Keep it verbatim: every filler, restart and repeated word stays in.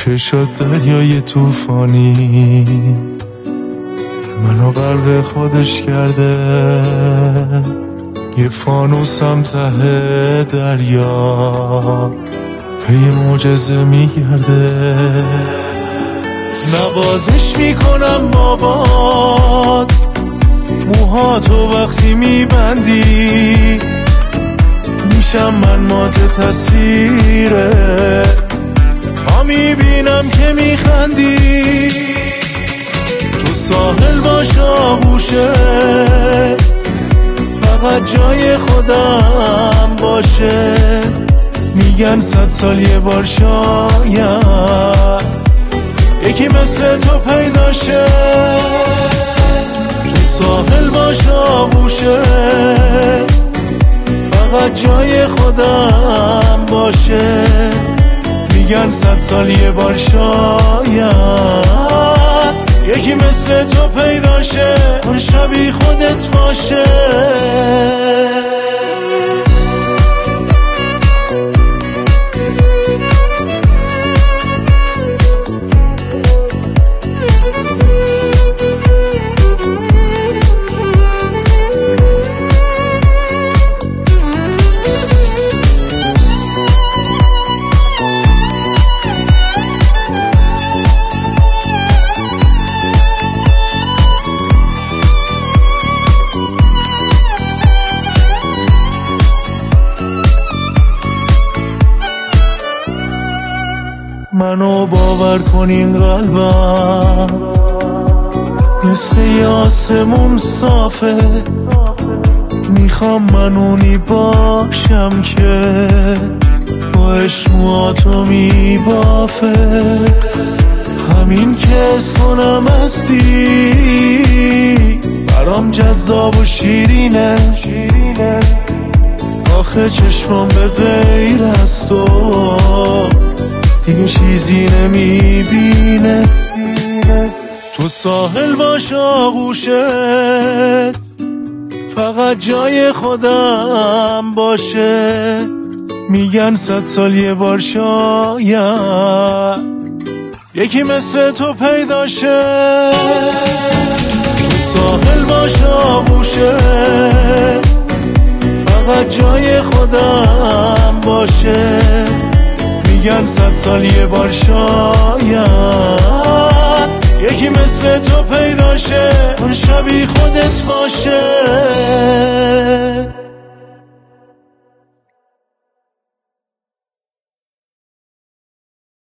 چشات دریای توفانی منو غرق خودش کرده، یه فانوسم ته دریا پی معجزه میگرده. نوازش میکنم بابات، موهاتو وقتی میبندی میشم من مات تصویرت، تا میبینم که میخندی. تو ساحل باش آغوشه، فقط جای خودم باشه. میگن صد سال یه بار شاید یکی مثل تو پیدا شه. تو ساحل باش آغوشه، فقط جای خودم باشه. میگن صد سال یه بار شاید یکی مثل تو پیدا شه، پر شبیه خودت باشه. منو باور کن این قلبم مثل یه آسمون صافه، میخوام من اونی باشم که با اشمواتو میبافه. همین که از کنم هستی برام جذاب و شیرینه، آخه چشمام به غیر از تو دیگه چیزی نمیبینه. تو ساحل باش آغوشت، فقط جای خودم باشه. میگن صد سال یه بار شاید یکی مثل تو پیدا شه. تو ساحل باش آغوشت، فقط جای خودم باشه. میگن صد سال یه بار شاید یکی مثل تو پیدا شه، پر شبیه خودت باشه.